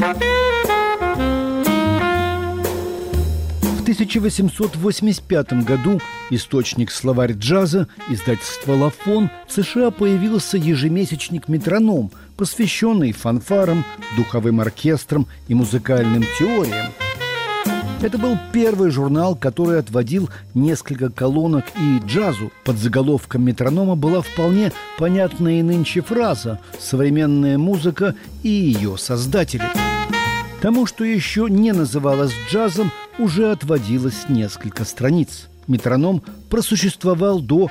В 1885 году источник «Словарь джаза» издательства «Лафон» в США появился ежемесячник «Метроном», посвященный фанфарам, духовым оркестрам и музыкальным теориям. Это был первый журнал, который отводил несколько колонок и джазу. Под заголовком «Метронома» была вполне понятная и нынче фраза «современная музыка и ее создатели». Тому, что еще не называлось джазом, уже отводилось несколько страниц. «Метроном» просуществовал до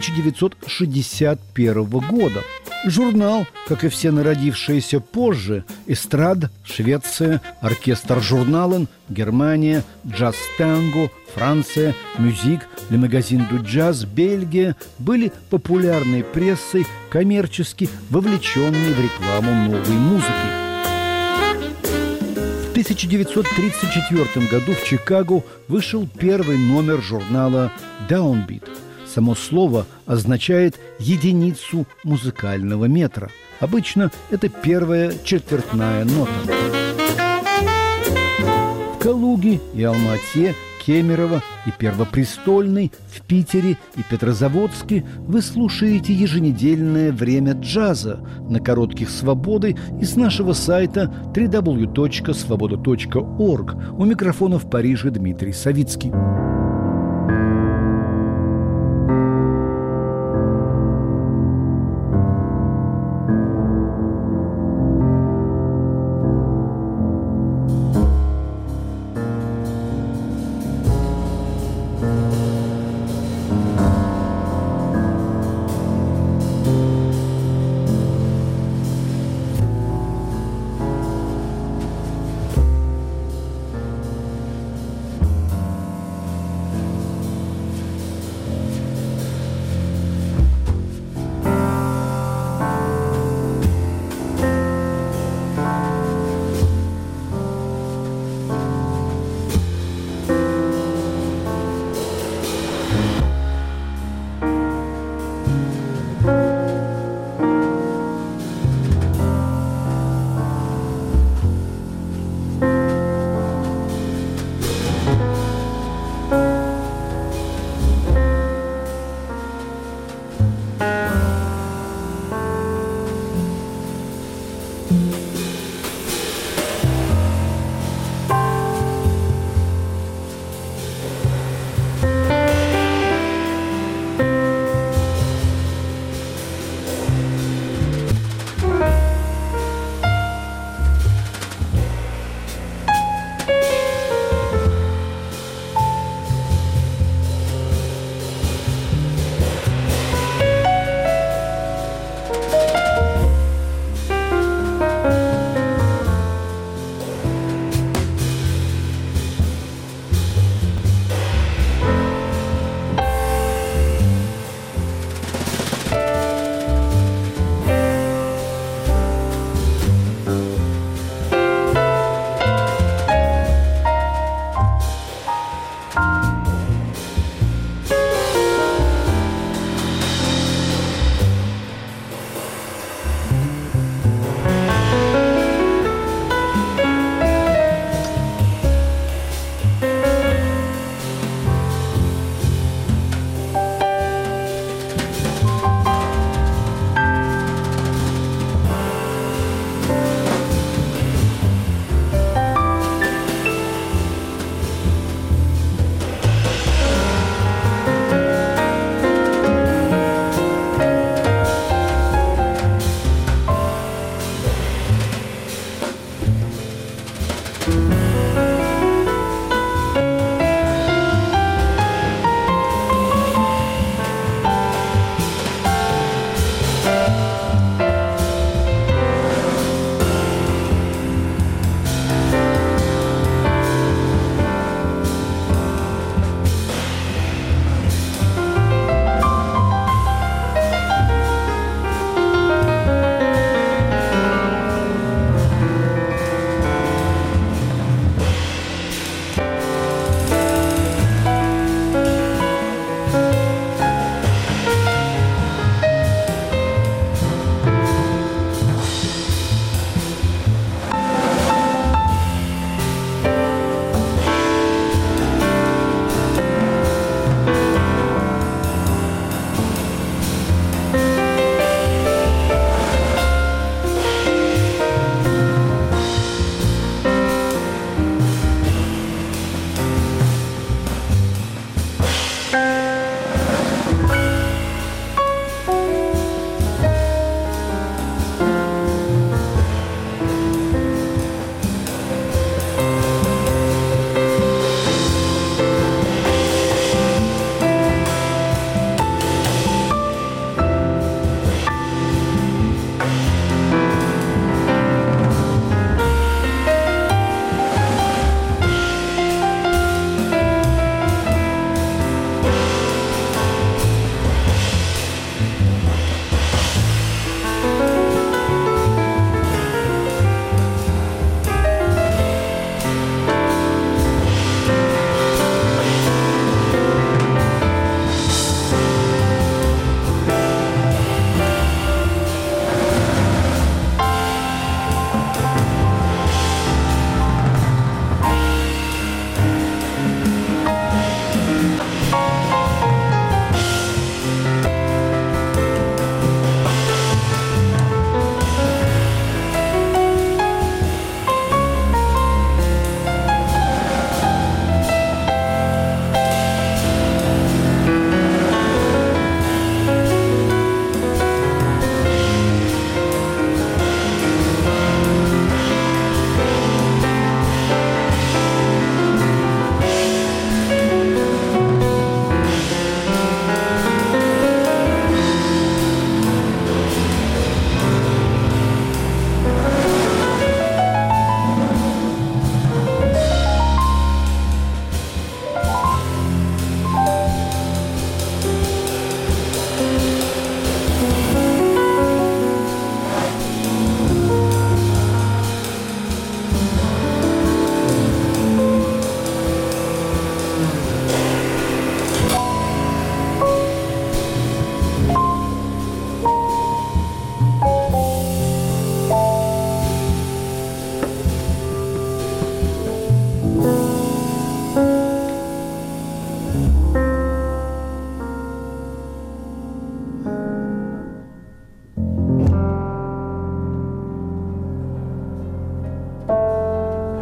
1961 года. Журнал, как и все народившиеся позже, эстрада, Швеция, оркестр «Журнален», Германия, джаз-танго, Франция, мюзик, «Le Magazine du Jazz», Бельгия, были популярной прессой, коммерчески вовлеченной в рекламу новой музыки. В 1934 году в Чикаго вышел первый номер журнала «Downbeat». Само слово означает единицу музыкального метра. Обычно это первая четвертная нота. В Калуге и Алма-Ате, Кемерово и Первопрестольной, в Питере и Петрозаводске вы слушаете еженедельное «Время джаза» на коротких свободы и с нашего сайта www.svoboda.org. У микрофона в Париже Дмитрий Савицкий.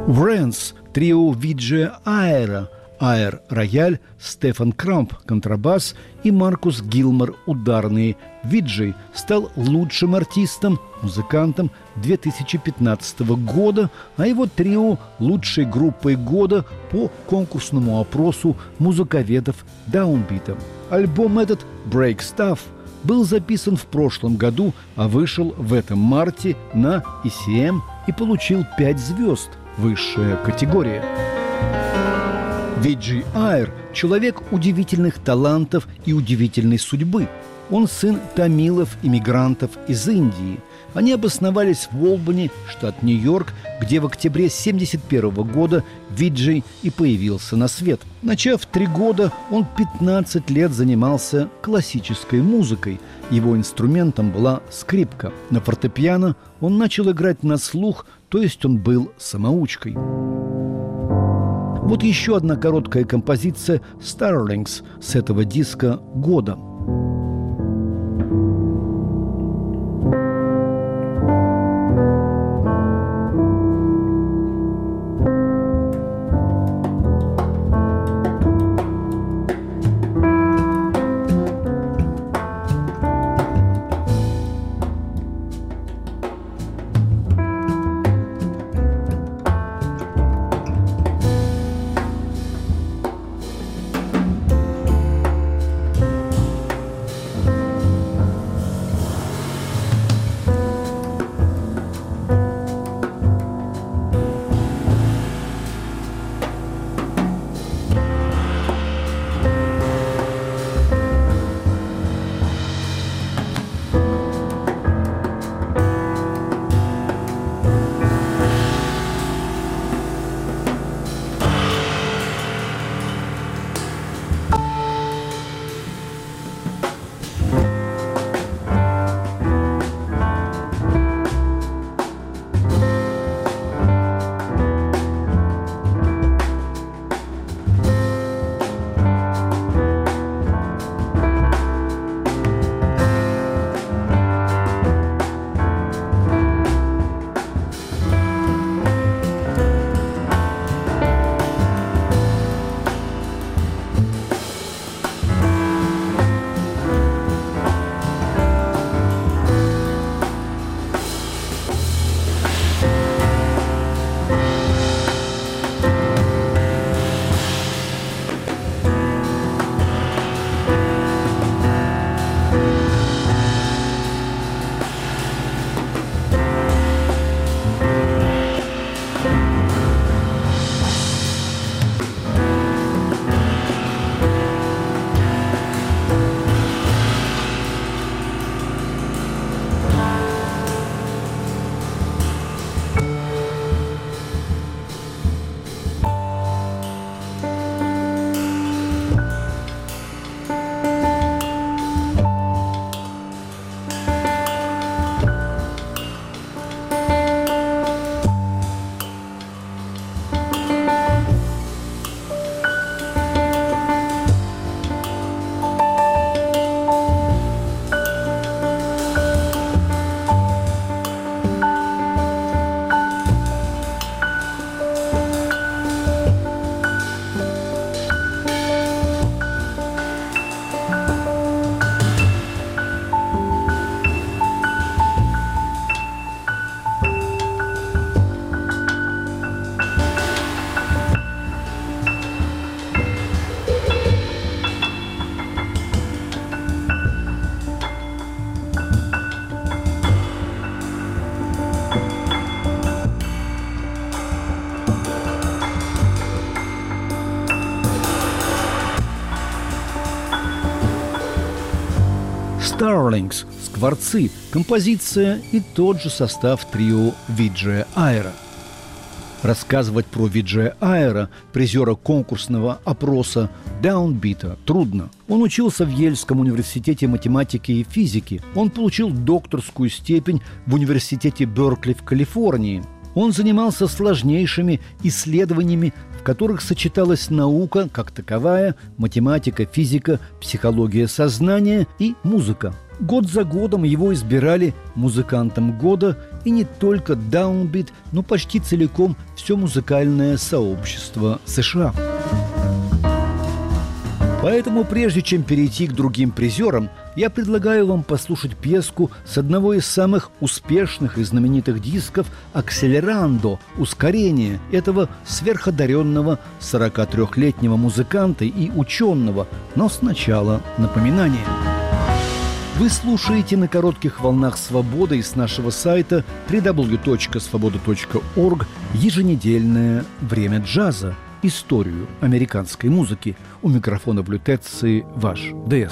Врэнс, трио Виджея Айра, Айр – рояль, Стефан Крамп – контрабас и Маркус Гилмор – ударные. Виджей стал лучшим артистом, музыкантом 2015 года, а его трио – лучшей группой года по конкурсному опросу музыковедов Даунбита. Альбом этот «Break Stuff» был записан в прошлом году, а вышел в этом марте на ECM и получил 5 звезд – высшая категория. Виджей Айр – человек удивительных талантов и удивительной судьбы. Он сын тамилов-иммигрантов из Индии. Они обосновались в Олбани, штат Нью-Йорк, где в октябре 1971 года Виджей и появился на свет. Начав 3 года, он 15 лет занимался классической музыкой. Его инструментом была скрипка. На фортепиано он начал играть на слух, то есть он был самоучкой. Вот еще одна короткая композиция «Starlings» с этого диска года. «Starlings» – «Скворцы», композиция и тот же состав трио Виджея Айра. Рассказывать про Виджея Айра, призера конкурсного опроса Даунбита, трудно. Он учился в Йельском университете математики и физики. Он получил докторскую степень в университете Беркли в Калифорнии. Он занимался сложнейшими исследованиями, в которых сочеталась наука как таковая, математика, физика, психология сознания и музыка. Год за годом его избирали музыкантом года, и не только даунбит, но почти целиком все музыкальное сообщество США. Поэтому, прежде чем перейти к другим призерам, я предлагаю вам послушать пьеску с одного из самых успешных и знаменитых дисков «Акселерандо» «Ускорение» этого сверходаренного 43-летнего музыканта и ученого. Но сначала напоминание. Вы слушаете на коротких волнах «Свободы» из нашего сайта www.svoboda.org еженедельное «Время джаза». Историю американской музыки. У микрофона в лютеции ваш ДС.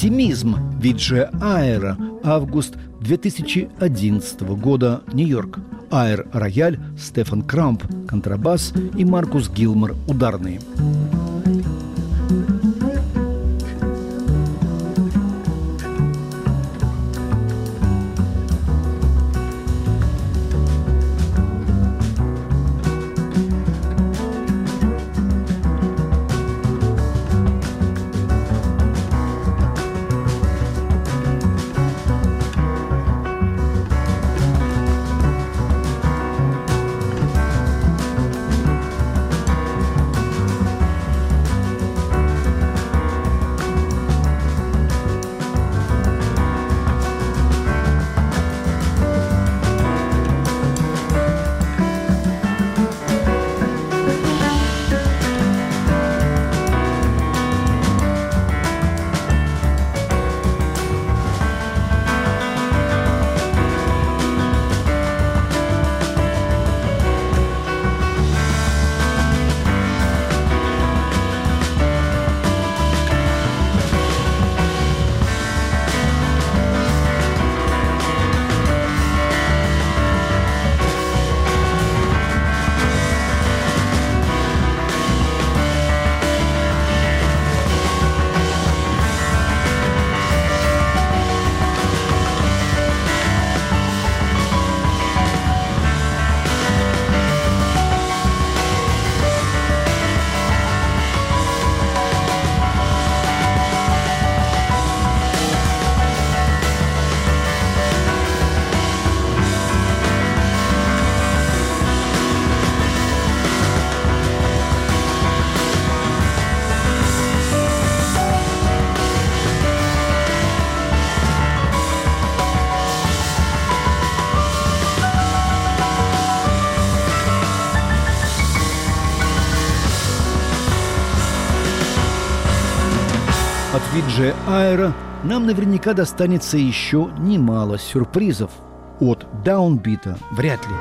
«Пессимизм» Виджея Айра, август 2011 года, Нью-Йорк. Айр – рояль, Стефан Крамп – контрабас и Маркус Гилмор – ударные. От Виджея Айра нам наверняка достанется еще немало сюрпризов. От даунбита вряд ли.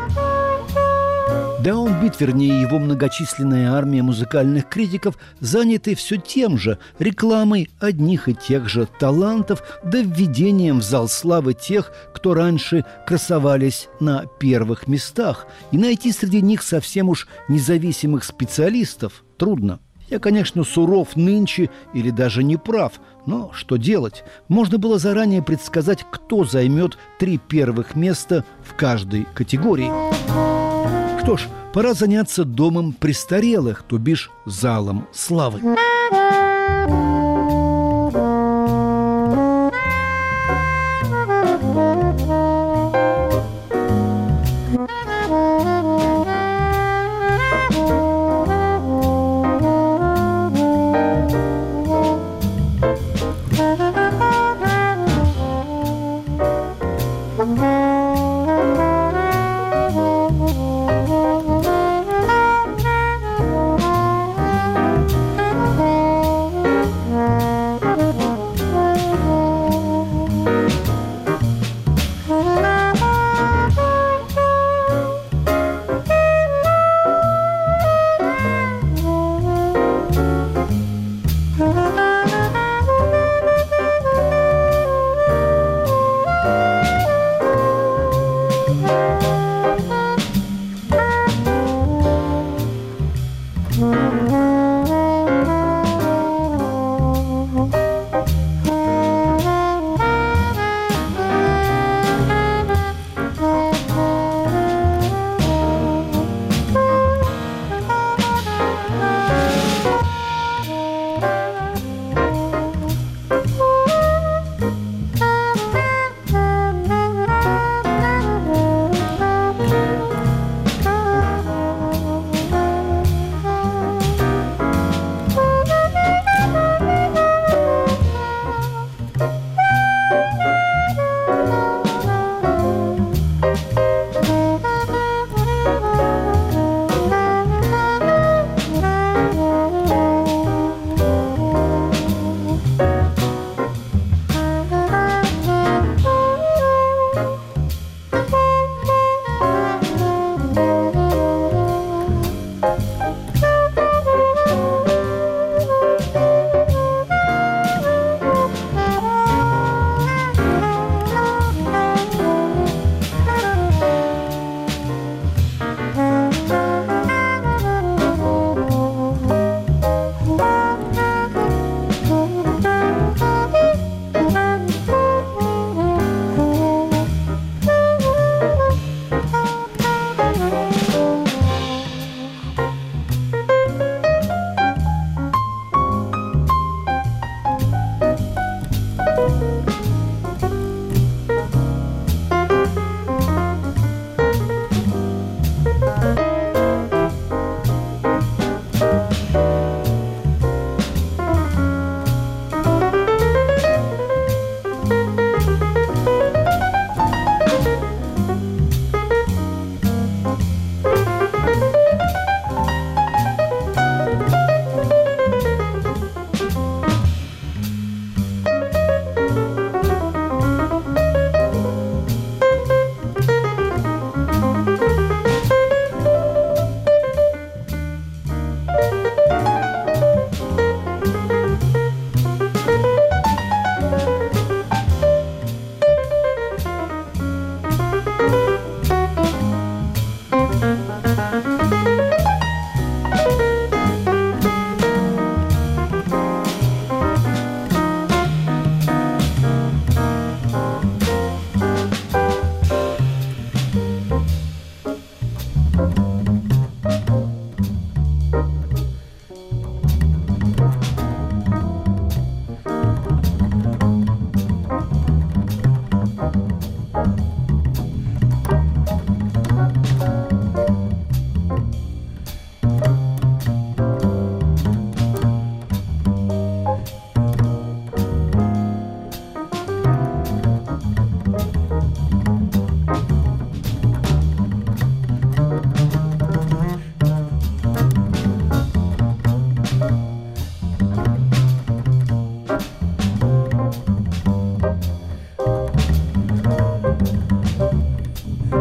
Даунбит, вернее его многочисленная армия музыкальных критиков, заняты все тем же – рекламой одних и тех же талантов, да введением в зал славы тех, кто раньше красовались на первых местах. И найти среди них совсем уж независимых специалистов трудно. Я, конечно, суров нынче или даже не прав, но что делать? Можно было заранее предсказать, кто займет 3 первых места в каждой категории. Что ж, пора заняться домом престарелых, то бишь залом славы.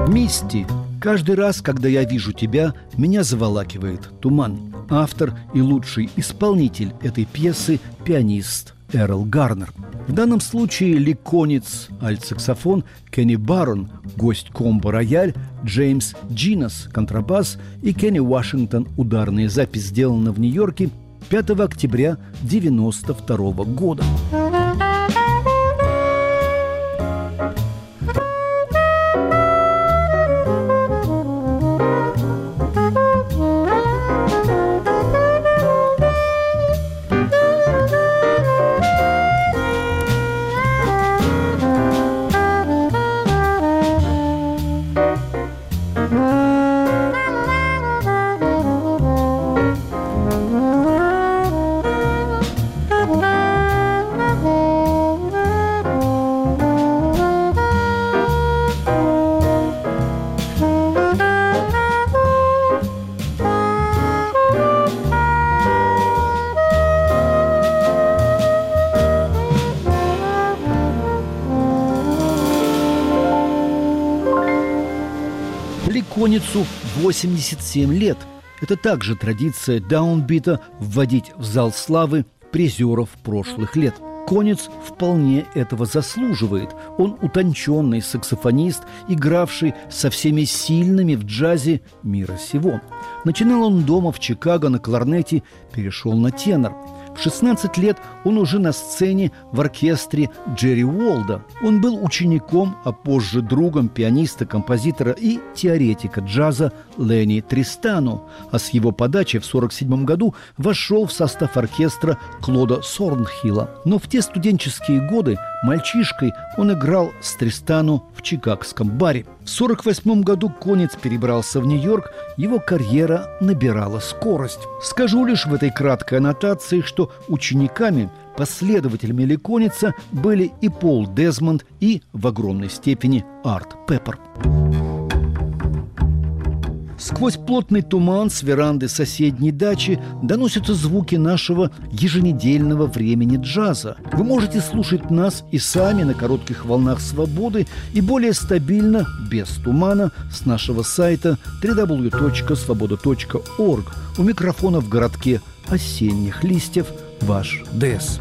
Мисти. Каждый раз, когда я вижу тебя, меня заволакивает туман. Автор и лучший исполнитель этой пьесы – пианист Эрл Гарнер. В данном случае Ли Конитс – альт-саксофон, Кенни Баррон – гость комбо-рояль, Джеймс Джинас – контрабас и Кенни Вашингтон – ударная запись, сделана в Нью-Йорке 5 октября 1992 года. Ли Конитсу 87 лет. Это также традиция даунбита вводить в зал славы призеров прошлых лет. Конитс вполне этого заслуживает. Он утонченный саксофонист, игравший со всеми сильными в джазе мира сего. Начинал он дома в Чикаго на кларнете, перешел на тенор. В 16 лет он уже на сцене в оркестре Джерри Уолда. Он был учеником, а позже другом пианиста, композитора и теоретика джаза Ленни Тристано, а с его подачи в 1947 году вошел в состав оркестра Клода Сорнхилла. Но в те студенческие годы мальчишкой он играл с Тристано в чикагском баре. В 1948 году Конитс перебрался в Нью-Йорк, его карьера набирала скорость. Скажу лишь в этой краткой аннотации, что учениками, последователями Ли Конитса были и Пол Дезмонд, и, в огромной степени, Арт Пеппер. Сквозь плотный туман с веранды соседней дачи доносятся звуки нашего еженедельного времени джаза. Вы можете слушать нас и сами на коротких волнах свободы и более стабильно, без тумана, с нашего сайта www.svoboda.org. У микрофона в городке осенних листьев ваш ДЭС.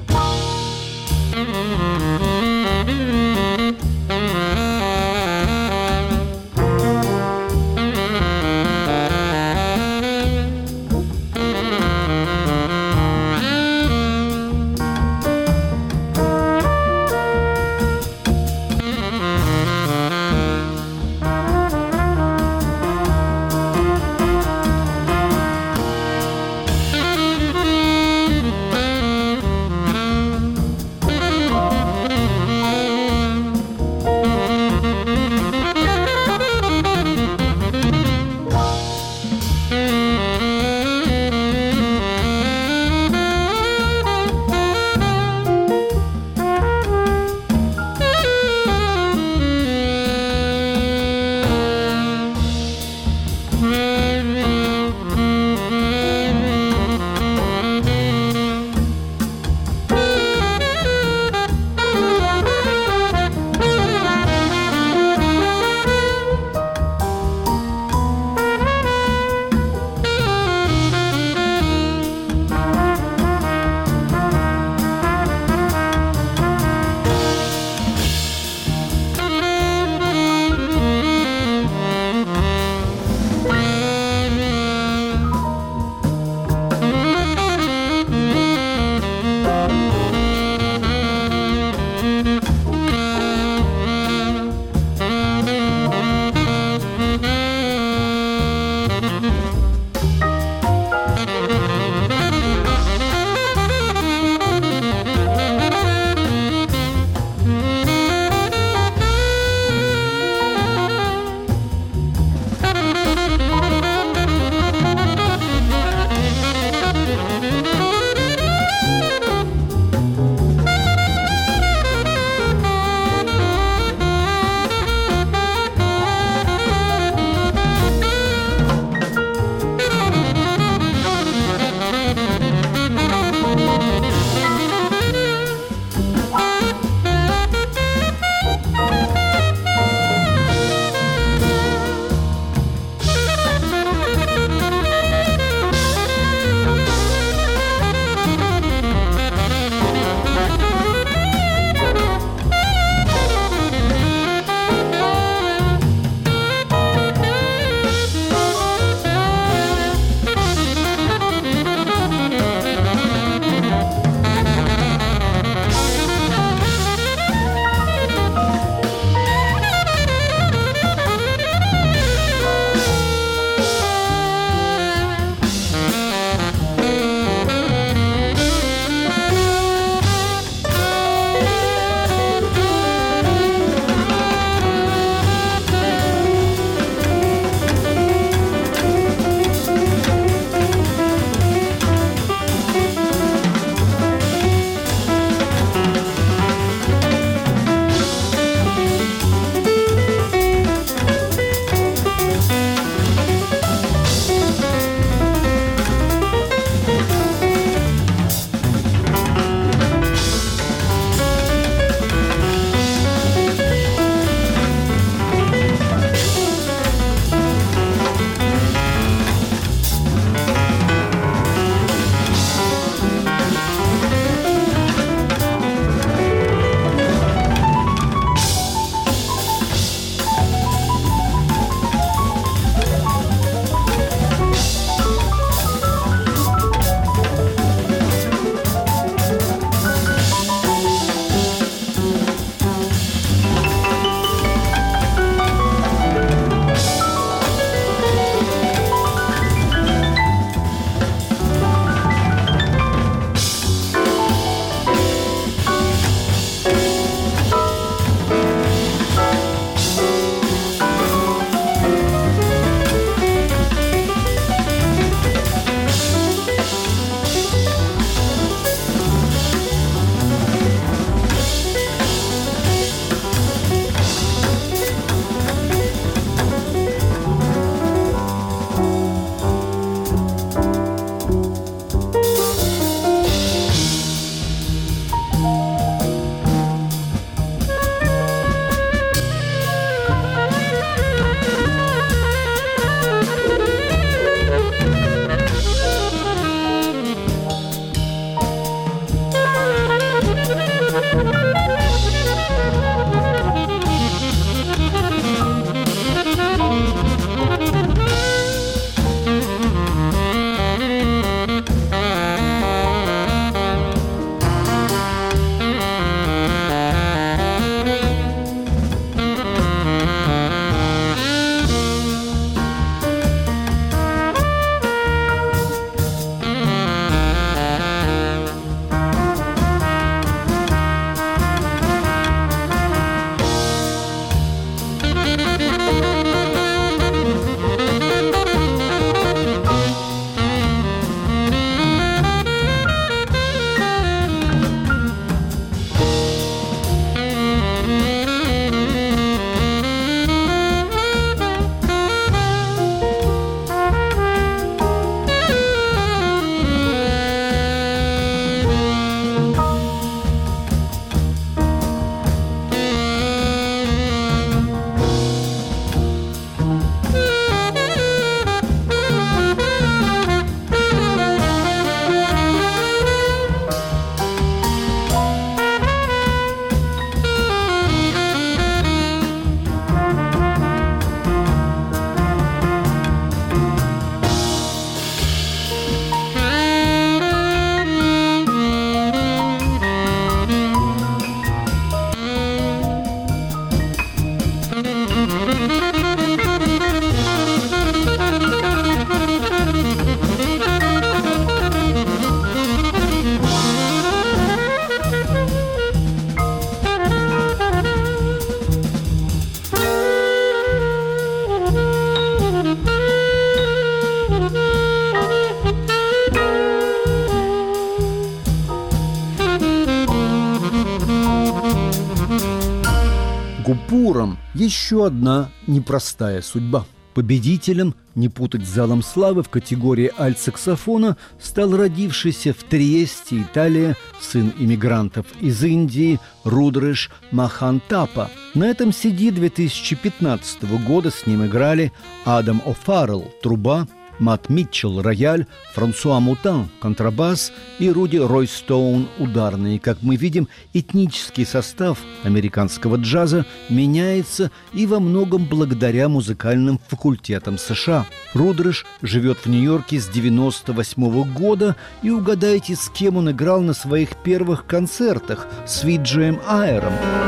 Еще одна непростая судьба. Победителем, не путать с залом славы, в категории альт-саксофона стал родившийся в Триесте, Италия, сын иммигрантов из Индии Рудреш Махантапа. На этом CD 2015 года с ним играли Адам О'Фаррелл – труба, Матт Митчелл – рояль, Франсуа Мутан – контрабас и Руди Ройстоун – ударные. Как мы видим, этнический состав американского джаза меняется и во многом благодаря музыкальным факультетам США. Рудреш живет в Нью-Йорке с 1998 года, и угадайте, с кем он играл на своих первых концертах с Виджеем Айером.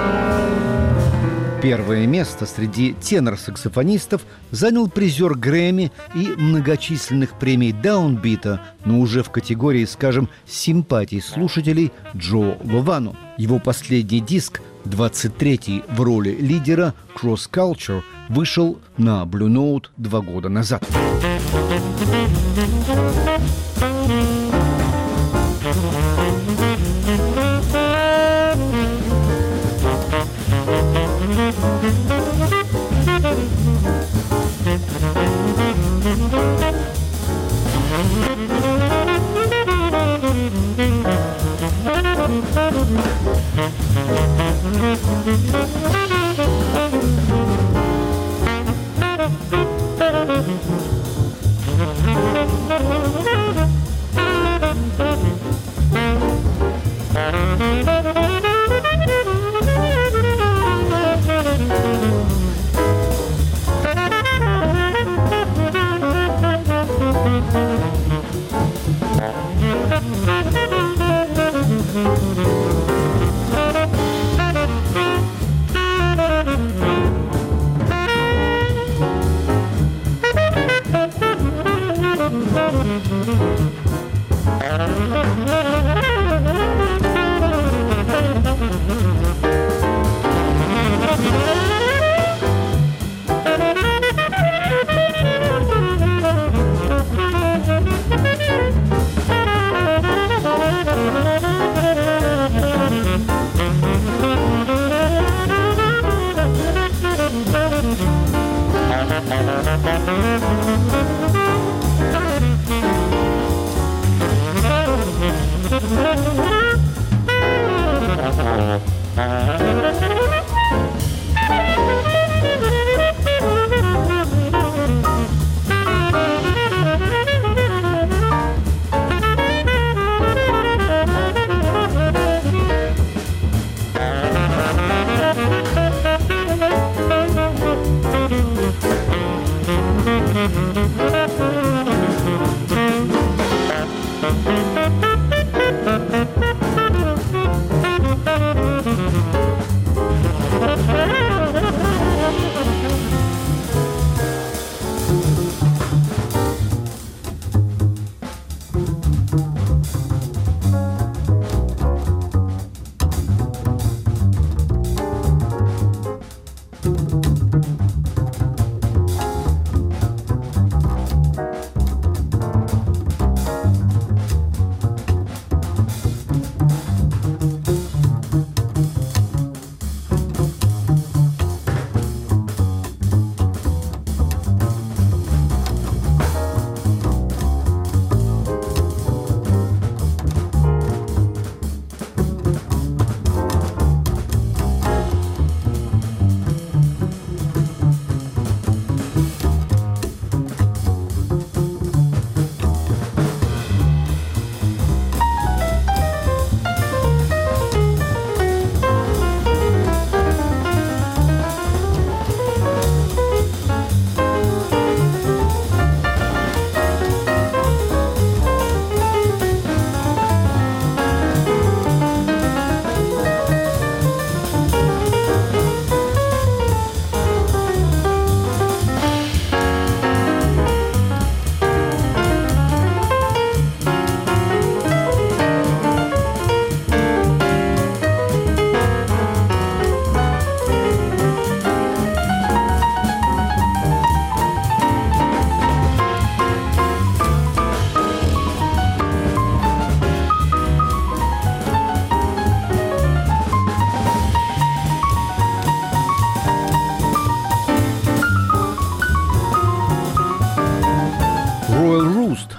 Первое место среди тенор-саксофонистов занял призер Грэмми и многочисленных премий Даунбита, но уже в категории, скажем, симпатий слушателей Джо Ловану. Его последний диск, 23-й в роли лидера Cross Culture, вышел на Blue Note 2 года назад.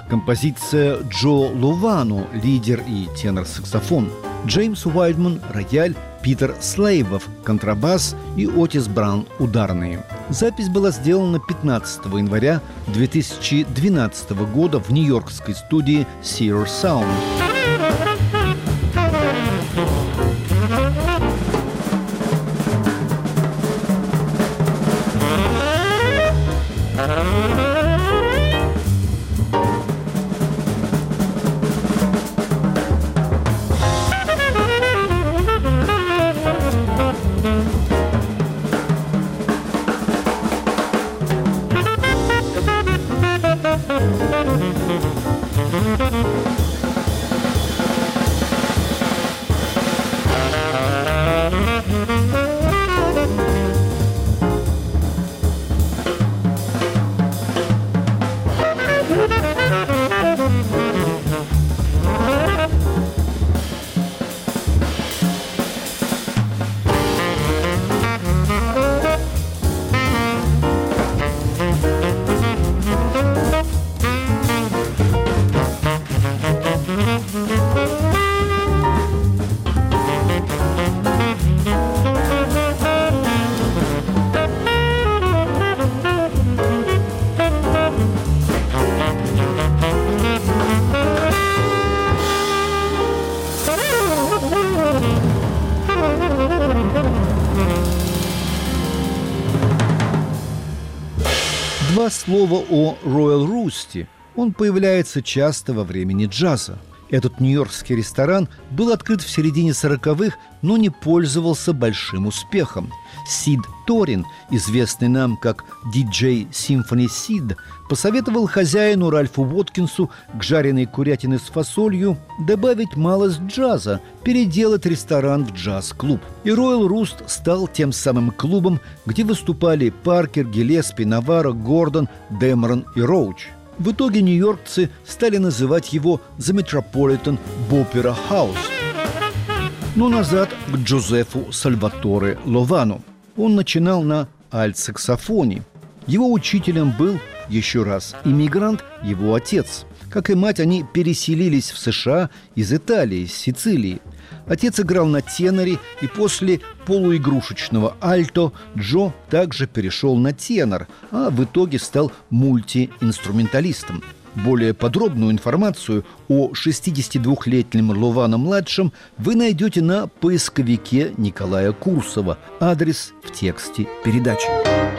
композиция Джо Лувано, лидер и тенор-саксофон, Джеймс Уайльдман – рояль, Питер Слейвов – контрабас и Отис Браун – ударные. Запись была сделана 15 января 2012 года в нью-йоркской студии Sear Sound. Два слова о Royal Roost. Он появляется часто во времени джаза. Этот нью-йоркский ресторан был открыт в середине 40-х, но не пользовался большим успехом. Сид Торин, известный нам как DJ Symphony Sid, посоветовал хозяину Ральфу Уоткинсу к жареной курятине с фасолью добавить малость джаза, переделать ресторан в джаз-клуб. И Royal Roost стал тем самым клубом, где выступали Паркер, Гиллеспи, Наварро, Гордон, Дэмерон и Роуч. В итоге нью-йоркцы стали называть его The Metropolitan Opera House. Но назад к Джозефу Сальваторе Ловану. Он начинал на альт-саксофоне. Его учителем был, еще раз, иммигрант, его отец. Как и мать, они переселились в США из Италии, из Сицилии. Отец играл на теноре, и после полуигрушечного альто Джо также перешел на тенор, а в итоге стал мультиинструменталистом. Более подробную информацию о 62-летнем Ловано-младшем вы найдете на поисковике Николая Курсова. Адрес в тексте передачи.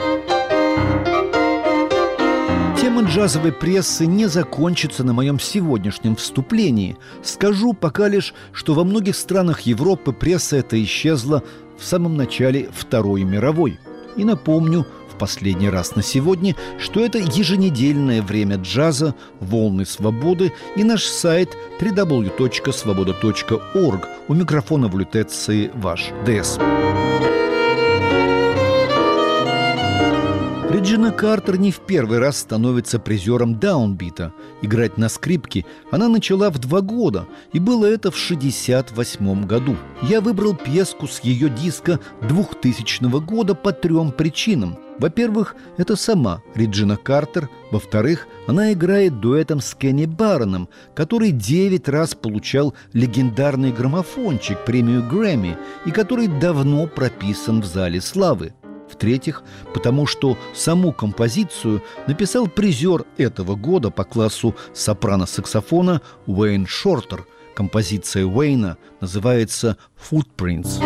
Тема джазовой прессы не закончится на моем сегодняшнем вступлении. Скажу пока лишь, что во многих странах Европы пресса эта исчезла в самом начале Второй мировой. И напомню в последний раз на сегодня, что это еженедельное время джаза, волны свободы и наш сайт www.svoboda.org. У микрофона в лютеции ваш ДС. Реджина Картер не в первый раз становится призером даунбита. Играть на скрипке она начала в 2 года, и было это в 1968 году. Я выбрал пьеску с ее диска 2000 года по 3 причинам. Во-первых, это сама Реджина Картер. Во-вторых, она играет дуэтом с Кенни Барроном, который 9 раз получал легендарный граммофончик, премию Грэмми, и который давно прописан в Зале славы. В-третьих, потому что саму композицию написал призер этого года по классу сопрано-саксофона Уэйн Шортер. Композиция Уэйна называется «Footprints».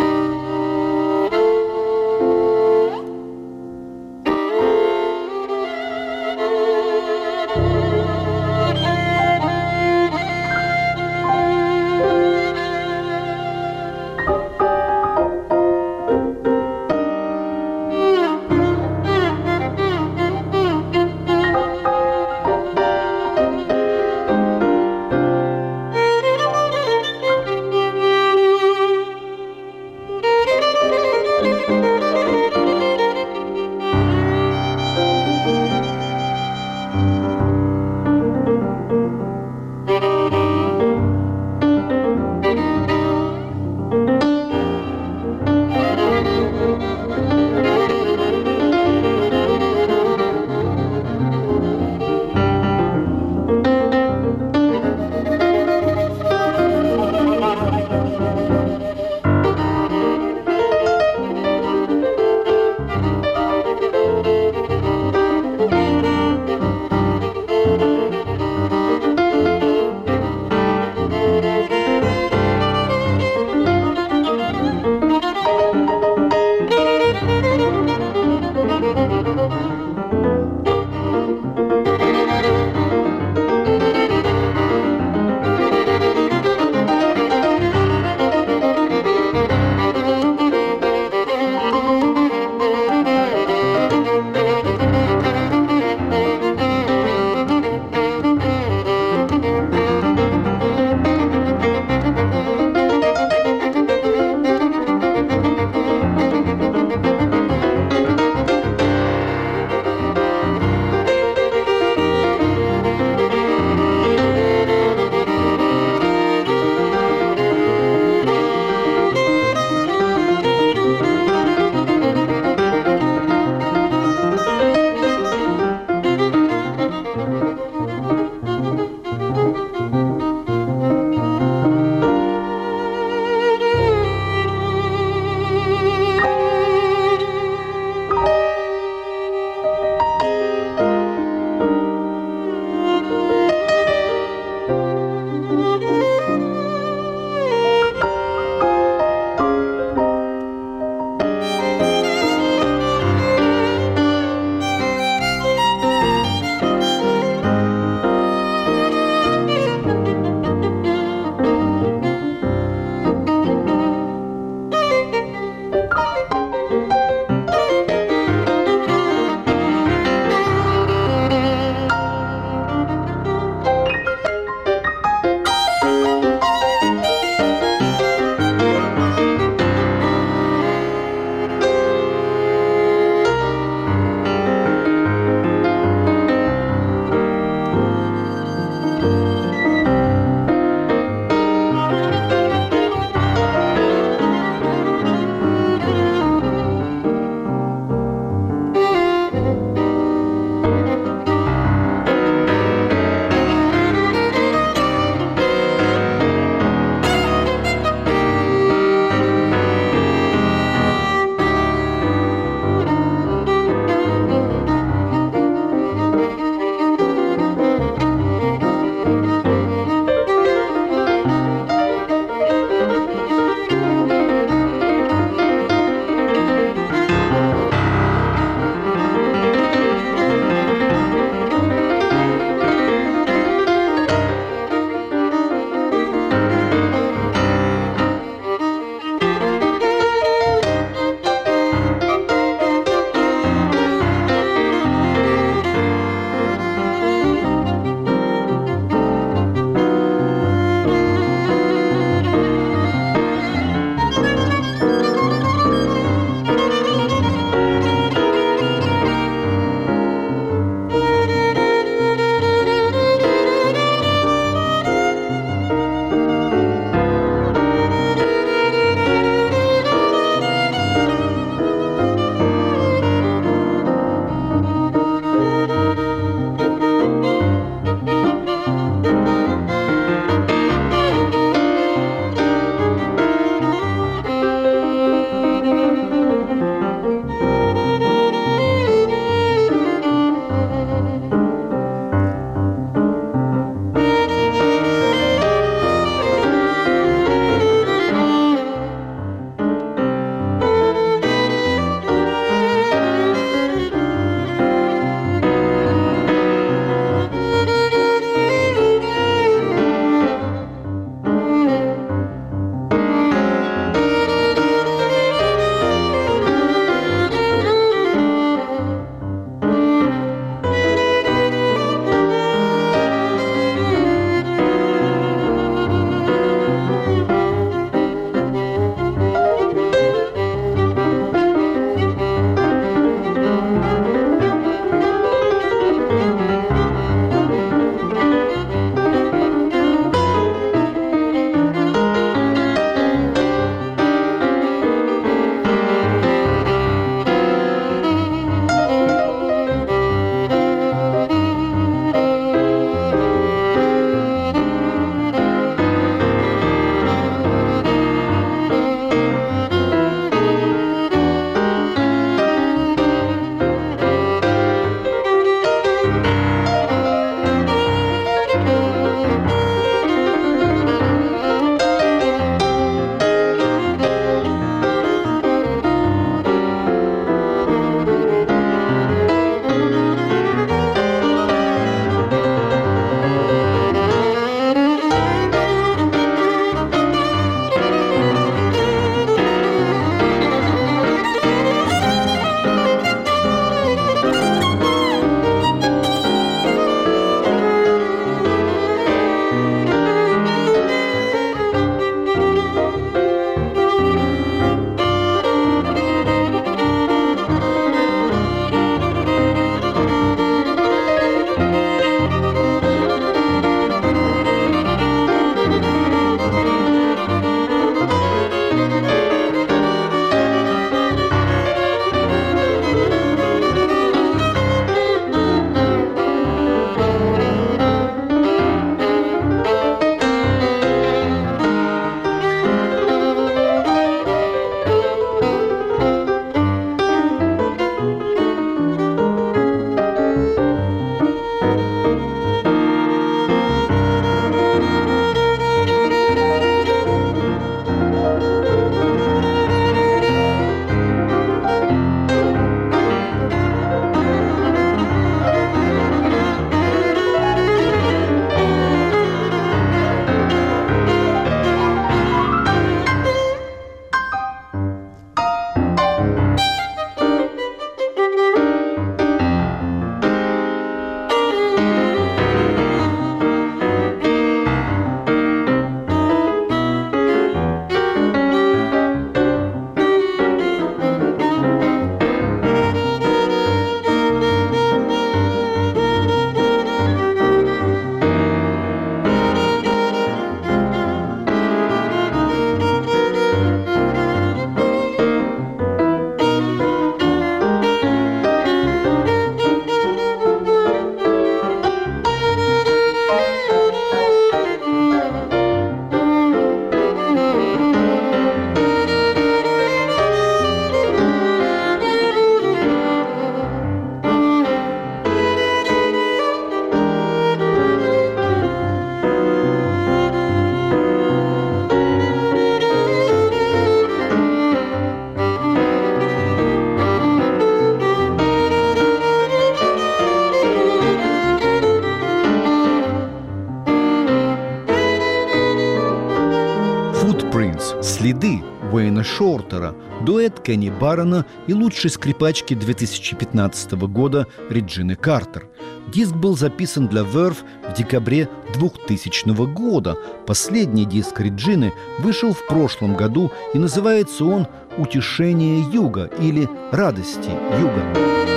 «Следы» Уэйна Шортера, дуэт Кенни Баррона и лучшей скрипачки 2015 года Реджины Картер. Диск был записан для Verve в декабре 2000 года. Последний диск Реджины вышел в прошлом году, и называется он «Утешение юга» или «Радости юга».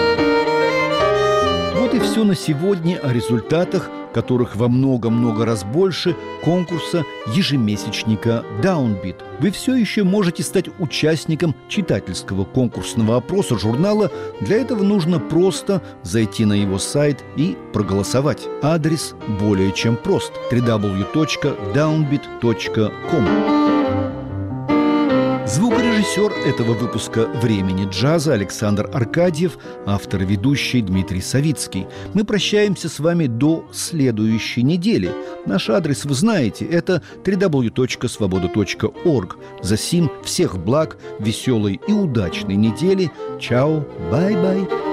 Вот и все на сегодня о результатах, которых во много-много раз больше конкурса ежемесячника Downbeat. Вы все еще можете стать участником читательского конкурсного опроса журнала. Для этого нужно просто зайти на его сайт и проголосовать. Адрес более чем прост: www.downbeat.com. Звукорежиссер этого выпуска «Времени джаза» Александр Аркадьев, автор и ведущий Дмитрий Савицкий. Мы прощаемся с вами до следующей недели. Наш адрес вы знаете – это www.svoboda.org. За сим всех благ, веселой и удачной недели. Чао, бай-бай.